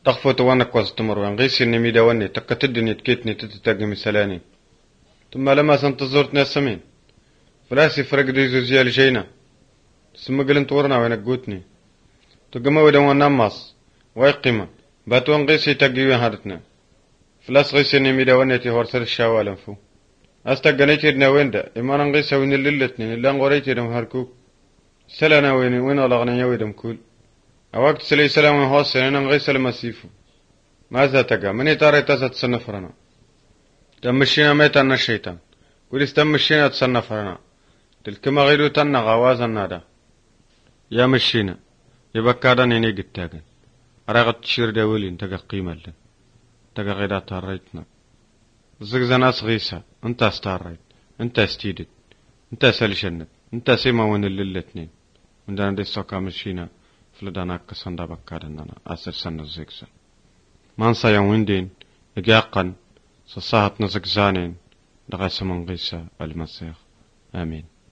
تخفوت وانا كواز تمر وان غيسي نمي دواني تكتدني تكيتني تتتاقي مسلاني ثم لما سنتظرت ناس سمين فلاسي فرق ديزو زيال جينا ثم قلن تورنا وين قوتني تقما ودوان نماس واي قيمة باتوان غيسي تاقيوين هادتنا فلاس غيسي نمي دواني تهور سر الشاوالا فو استقنيتي دنا وين دا اما نغيسا وين الليلتني اللي انغوريتي دم هاركوك سلانا وين ولا يويدم كول أوقت سلي سلام هوسن أنا غير سلم سيفو ماذا تجا مني ترى تزت سنفرنا تمشينا ميت أن الشيطان ولست تمشينا تسنفرنا تلك ما غيرو تنا غواز النادا يا مشينا يبكرنا نيجي التاجن أرغت تشير دولين تجا قيمة لنا تجا غير تاريتنا زغز ناس غيسا أنت استاريت أنت استيدت أنت سلشنت أنت سيما وين الليلتنين من دان دي سوكا مشينا فلدانا كسندا بكارنا أسر سنة زيكسا مانسا يويندين إجاقا سصاحت نزك زانين دغا سمن غيسا المسيح آمين